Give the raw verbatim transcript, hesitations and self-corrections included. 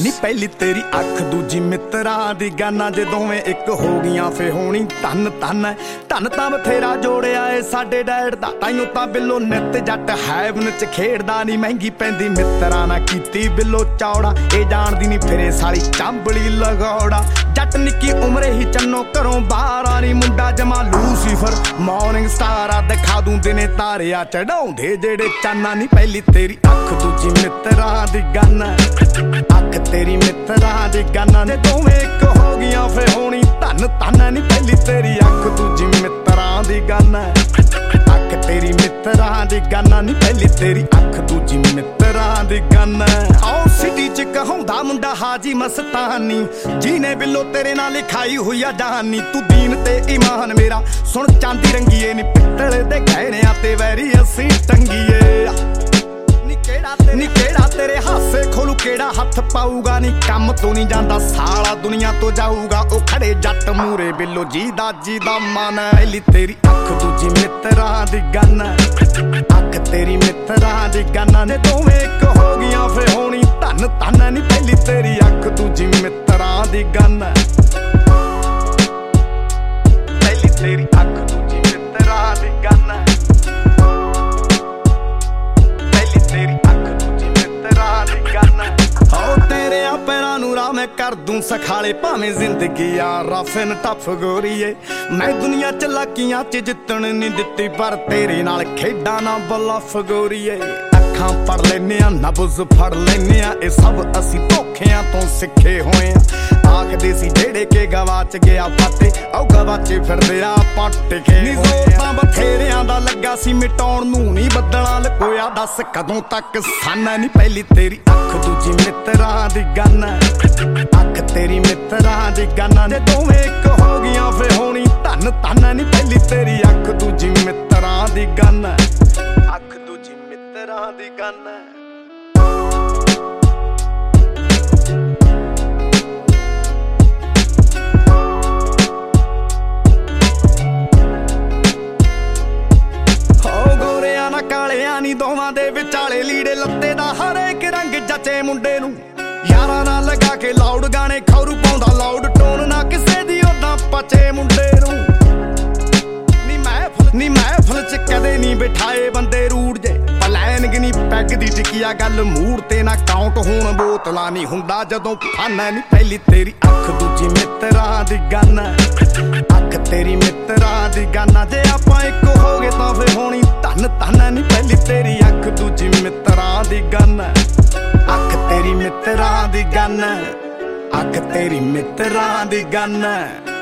ਨੀ ਪਹਿਲੀ ਤੇਰੀ ਅੱਖ ਦੂਜੀ ਮਿੱਤਰਾਂ ਦੀ ਗਾਨਾ ਜੇ ਦੋਵੇਂ ਇੱਕ ਹੋ ਗਈਆਂ ਫੇ ਹੋਣੀ ਧੰਨ ਧੰਨ ਧੰਨ ਤਾਂ ਬਥੇਰਾ ਜੋੜਿਆ ਏ ਸਾਡੇ ਡੈਡ ਦਾ ਤਾਈਓ ਤਾਂ ਬਿੱਲੋ ਨਿੱਤ ਜੱਟ ਹੈਵਨ ਚ ਖੇਡਦਾ ਨੀ ਮਹਿੰਗੀ ਪੈਂਦੀ ਮਿੱਤਰਾਂ ਨਾ ਕੀਤੀ ਬਿੱਲੋ ਚੌੜਾ ਇਹ ਜਾਣਦੀ ਨੀ ਫਿਰੇ ਸਾਲੀ ਚਾਂਬਲੀ ਲਗੌੜਾ ਜੱਟ ਨਿੱਕੀ ਉਮਰੇ ਹੀ ਚੰਨੋ ਘਰੋਂ ਬਾਹਰ ਆ ਨੀ ਮੁੰਡਾ ਜਮਾ ਲੂਸੀਫਰ ਮਾਰਨਿੰਗ ਸਟਾਰ ਆ ਦਿਖਾ ਦੂੰ ਦਿਨੇ ਤਾਰਿਆ ਚੜਾਉਂਦੇ ਜਿਹੜੇ ਚਾਨਾ ਨੀ ਪਹਿਲੀ ਤੇਰੀ ਅੱਖ ਦੂਜੀ ਮਿੱਤਰਾਂ ਦੀ ਗਾਨਾ ਅੱਖ ਤੇਰੀ ਮਿੱਤਰਾਂ ਦੀ ਗਾਨਾ ਨੇ ਦੋਵੇਂ ਇੱਕ ਹੋ ਗਈਆਂ ਫੇ ਹੋਣੀ ਧੰਨ ਧੰਨ ਨੀ ਪਹਿਲੀ ਤੇਰੀ ਅੱਖ ਦੂਜੀ ਮਿੱਤਰਾਂ ਦੀ ਗਾਨਾ ਅੱਖ ਤੇਰੀ ਮਿੱਤਰਾਂ ਦੀ ਗਾਨਾ ਨੀ ਪਹਿਲੀ ਤੇਰੀ ਅੱਖ ਦੂਜੀ ਮਿੱਤਰਾਂ ਦੀ ਗਾਨਾ ਆਓ ਸਿਟੀ ਚ ਕਹਾਉਂਦਾ ਮੁੰਡਾ ਹਾਜੀ ਮਸਤਾਨੀ ਜਿਹਨੇ ਬਿੱਲੋ ਤੇਰੇ ਨਾਲ ਲਿਖਾਈ ਹੋਈ ਆ ਜਹਾਨੀ ਤੂੰ ਦੀਨ ਤੇ ਈਮਾਨ ਮੇਰਾ ਸੁਣ ਚਾਂਦੀ ਰੰਗੀਏ ਨੀ ਪਿੱਤਲ ਦੇ ਗਹਿਣਿਆਂ ਤੇ ਵੈਰੀ ਅਸੀਂ ਟੰਗੀਏ ਨੀ ਕਿਹੜਾ ਤੇਰੇ ਹਾਸੇ ਖੋਲੂ ਕਿਹੜਾ ਹੱਥ ਪਾਊਗਾ ਨੀ ਕੰਮ ਤੋਂ ਨਹੀਂ ਜਾਂਦਾ ਸਾਲਾ ਦੁਨੀਆ ਤੋਂ ਜਾਊਗਾ ਉਹ ਖੜੇ ਜੱਟ ਮੂਰੇ ਬਿੱਲੋ ਜੀ ਦਾ ਜੀ ਦਾ ਮਨ ਪਹਿਲੀ ਤੇਰੀ ਅੱਖ ਦੂਜੀ ਮਿੱਤਰਾਂ ਦੀ ਗਾਨਾ ਅੱਖ ਤੇਰੀ ਮਿੱਤਰਾਂ ਦੀ ਗਾਨਾ ਨੇ ਦੋਵੇਂ ਇੱਕ ਹੋ ਗਈਆਂ ਫੇ ਹੋਣੀ ਧੰਨ ਧੰਨ ਨੀ ਪਹਿਲੀ ਤੇਰੀ ਅੱਖ ਦੂਜੀ ਮਿੱਤਰਾਂ ਦੀ ਗਾਨਾ ਪਹਿਲੀ ਤੇਰੀ ਅੱਖ ਦੂਜੀ ਮਿੱਤਰਾਂ ਦੀ ਗਾਨਾ ਮੈਂ ਕਰ ਦੂੰ ਸਖਾਲੇ ਭਾਵੇਂ ਜ਼ਿੰਦਗੀ ਆ ਰਫ ਐਂਡ ਟਫ ਗੋਰੀਏ ਮੈਂ ਦੁਨੀਆ ਚ ਲਾਕੀਆਂ ਚ ਜਿੱਤਣ ਨਹੀਂ ਦਿੱਤੀ ਪਰ ਤੇਰੇ ਨਾਲ ਖੇਡਾਂ ਨਾ ਬਲਫ ਗੋਰੀਏ ਅੱਖਾਂ ਪੜ ਲੈਨੇ ਆ ਨਬਜ਼ ਫੜ ਲੈਨੇ ਆ ਇਹ ਸਭ ਅਸੀਂ ਧੋਖਿਆਂ ਤੋਂ ਸਿੱਖੇ ਹੋਏ ਆ ਆਖਦੇ ਸੀ ਜਿਹੜੇ ਕੇ ਗਵਾਚ ਗਿਆ ਫਾਤੇ ਉਹ ਗਵਾਚੇ ਫਿਰਦੇ ਆ ਪੱਟ ਕੇ ਨੀ ਜ਼ੋਰ ਤਾਂ ਬਥੇਰਿਆਂ ਦਾ ਲੱਗਾ ਸੀ ਮਿਟਾਉਣ ਨੂੰ ਨਹੀਂ ਬੱਦਲਾਂ ਲਕੋਇਆ ਦੱਸ ਕਦੋਂ ਤੱਕ ਸਾਨਾ ਨੀ ਪਹਿਲੀ ਤੇਰੀ ਅੱਖ ਦੂਜੀ ਮਿੱਤਰਾਂ ਦੀ ਗਾਨਾ ਅੱਖ ਤੇਰੀ ਮਿੱਤਰਾਂ ਦੀ ਗਾਨਾ ਨੇ ਦੋਵੇਂ ਇੱਕ ਹੋ ਗਈਆਂ ਫੇ ਹੋਣੀ ਧੰਨ ਧੰਨ ਨੀ ਪਹਿਲੀ ਤੇਰੀ ਅੱਖ ਦੂਜੀ ਮਿੱਤਰਾਂ ਦੀ ਗਾਨਾ ਅੱਖ ਦੂਜੀ ਮਿੱਤਰਾਂ ਦੀ ਗਾਨਾ ਕਾਲਿਆਂ ਨੀ ਦੋਵਾਂ ਦੇ ਵਿਚਾਲੇ ਲੀੜੇ ਲੱਤੇ ਦਾ ਹਰੇਕ ਰੰਗ ਜੱਚੇ ਮੁੰਡੇ ਨੂੰ ਯਾਰਾਂ ਨਾਲ ਲਗਾ ਕੇ ਲਾਊਡ ਗਾਣੇ ਖੌਰੂ ਪਾਉਂਦਾ ਲਾਊਡ ਟੋਨ ਨਾ ਕਿਸੇ ਦੀ ਉਦਾਂ ਪਚੇ ਮੁੰਡੇ ਨੂੰ ਨੀ ਮਹਿਫਲ ਨੀ ਮਹਿਫਲ ਚ ਕਦੇ ਨਹੀਂ ਬਿਠਾਏ ਬੰਦੇ ਰੂੜ ਜੇ ਪਲੈਨਗ ਨੀ ਪੈਗ ਦੀ ਟਿਕਿਆ ਗੱਲ ਮੂਡ ਤੇ ਨਾ ਕਾਊਂਟ ਹੋਣ ਬੋਤਲਾਂ ਨਹੀਂ ਹੁੰਦਾ ਜਦੋਂ ਫਾਨਾ ਨੀ ਪਹਿਲੀ ਤੇਰੀ ਅੱਖ ਦੂਜੀ ਮਿੱਤਰਾਂ ਦੀ ਗਾਨਾ ਅੱਖ ਤੇਰੀ ਮਿੱਤਰਾਂ ਦੀ ਗਾਨਾ ਜੇ ਆਪਾਂ ਇੱਕ ਹੋ ਗਏ ਤਾਂ ਫੇ ਹੋਣੀ ਧੰਨ ਧੰਨ ਨੀ ਪਹਿਲੀ ਤੇਰੀ ਅੱਖ ਦੂਜੀ ਮਿੱਤਰਾਂ ਦੀ ਗਾਨਾ ਅੱਖ ਤੇਰੀ ਮਿੱਤਰਾਂ ਦੀ ਗਾਨਾ ਅੱਖ ਤੇਰੀ ਮਿੱਤਰਾਂ ਦੀ ਗਾਨਾ